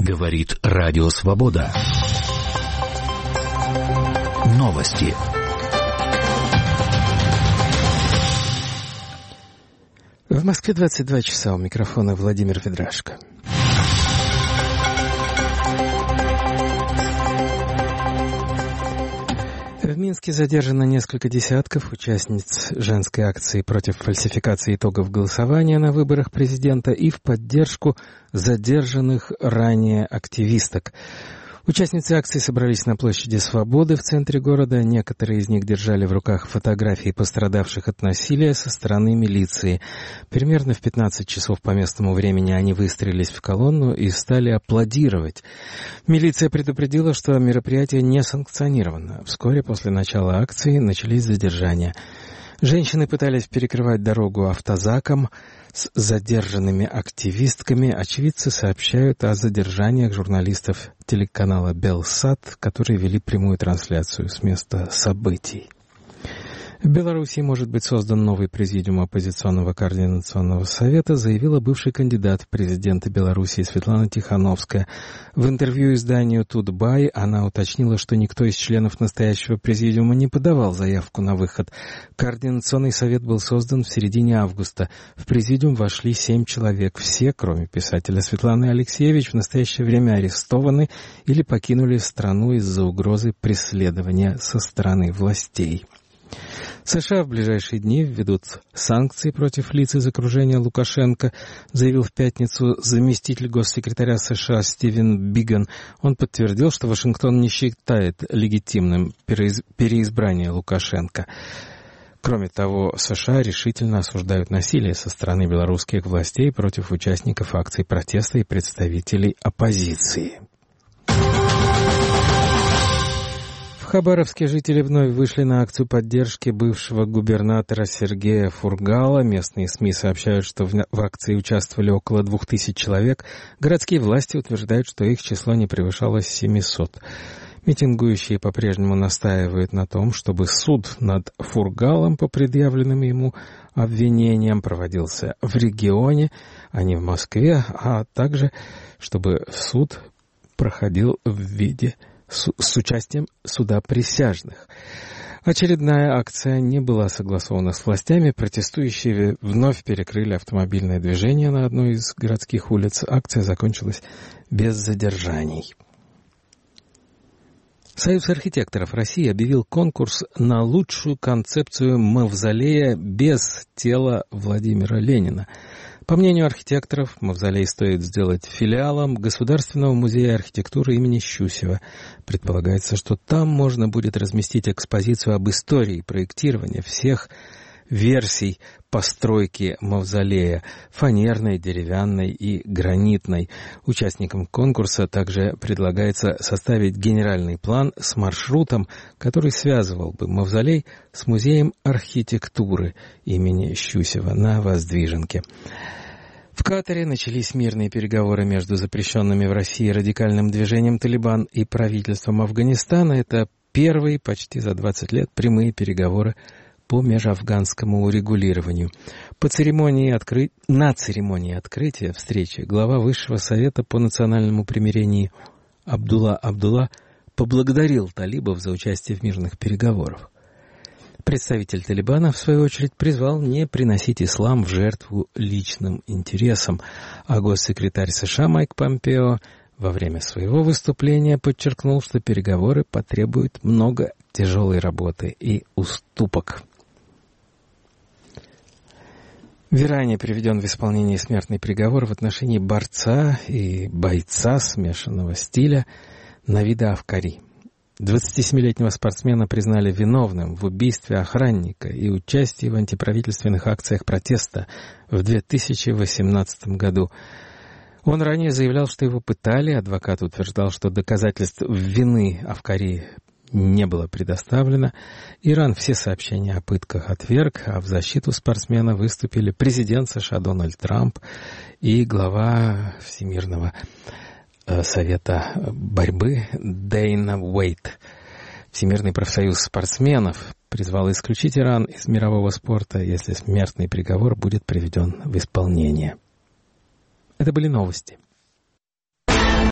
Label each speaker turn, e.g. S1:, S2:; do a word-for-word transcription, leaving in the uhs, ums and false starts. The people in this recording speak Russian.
S1: Говорит Радио Свобода. Новости.
S2: В Москве двадцать два часа. У микрофона Владимир Ведрашко. В Минске задержано несколько десятков участниц женской акции против фальсификации итогов голосования на выборах президента и в поддержку задержанных ранее активисток. Участницы акции собрались на площади Свободы в центре города. Некоторые из них держали в руках фотографии пострадавших от насилия со стороны милиции. Примерно в пятнадцать часов по местному времени они выстроились в колонну и стали аплодировать. Милиция предупредила, что мероприятие не санкционировано. Вскоре после начала акции начались задержания. Женщины пытались перекрывать дорогу автозаком с задержанными активистками. Очевидцы сообщают о задержаниях журналистов телеканала «Белсат», которые вели прямую трансляцию с места событий. В Беларуси может быть создан новый президиум оппозиционного координационного совета, заявила бывший кандидат в президенты Беларуси Светлана Тихановская. В интервью изданию «Тутбай» она уточнила, что никто из членов настоящего президиума не подавал заявку на выход. Координационный совет был создан в середине августа. В президиум вошли семь человек. Все, кроме писателя Светланы Алексеевич, в настоящее время арестованы или покинули страну из-за угрозы преследования со стороны властей. США в ближайшие дни введут санкции против лиц из окружения Лукашенко, заявил в пятницу заместитель госсекретаря США Стивен Биган. Он подтвердил, что Вашингтон не считает легитимным переизбрание Лукашенко. Кроме того, США решительно осуждают насилие со стороны белорусских властей против участников акций протеста и представителей оппозиции. В Хабаровске жители вновь вышли на акцию поддержки бывшего губернатора Сергея Фургала. Местные СМИ сообщают, что в акции участвовали около двух тысяч человек. Городские власти утверждают, что их число не превышало семисот. Митингующие по-прежнему настаивают на том, чтобы суд над Фургалом по предъявленным ему обвинениям проводился в регионе, а не в Москве, а также чтобы суд проходил в виде с участием суда присяжных. Очередная акция не была согласована с властями. Протестующие вновь перекрыли автомобильное движение на одной из городских улиц. Акция закончилась без задержаний. Союз архитекторов России объявил конкурс на лучшую концепцию мавзолея без тела Владимира Ленина. По мнению архитекторов, мавзолей стоит сделать филиалом Государственного музея архитектуры имени Щусева. Предполагается, что там можно будет разместить экспозицию об истории проектирования всех версий постройки мавзолея — фанерной, деревянной и гранитной. Участникам конкурса также предлагается составить генеральный план с маршрутом, который связывал бы мавзолей с музеем архитектуры имени Щусева на Воздвиженке. В Катаре начались мирные переговоры между запрещенными в России радикальным движением «Талибан» и правительством Афганистана. Это первые почти за двадцать лет прямые переговоры по межафганскому урегулированию. По церемонии откры... На церемонии открытия встречи глава Высшего совета по национальному примирению Абдулла Абдулла поблагодарил талибов за участие в мирных переговорах. Представитель Талибана, в свою очередь, призвал не приносить ислам в жертву личным интересам, а госсекретарь США Майк Помпео во время своего выступления подчеркнул, что переговоры потребуют много тяжелой работы и уступок. В Иране приведен в исполнение смертный приговор в отношении борца и бойца смешанного стиля Навида Афкари. двадцатисемилетнего спортсмена признали виновным в убийстве охранника и участии в антиправительственных акциях протеста в две тысячи восемнадцатом году. Он ранее заявлял, что его пытали. Адвокат утверждал, что доказательств вины Афкари не было предоставлено. Иран все сообщения о пытках отверг, а в защиту спортсмена выступили президент США Дональд Трамп и глава Всемирного Совета борьбы Дэйна Уэйт. Всемирный профсоюз спортсменов призвал исключить Иран из мирового спорта, если смертный приговор будет приведен в исполнение. Это были новости.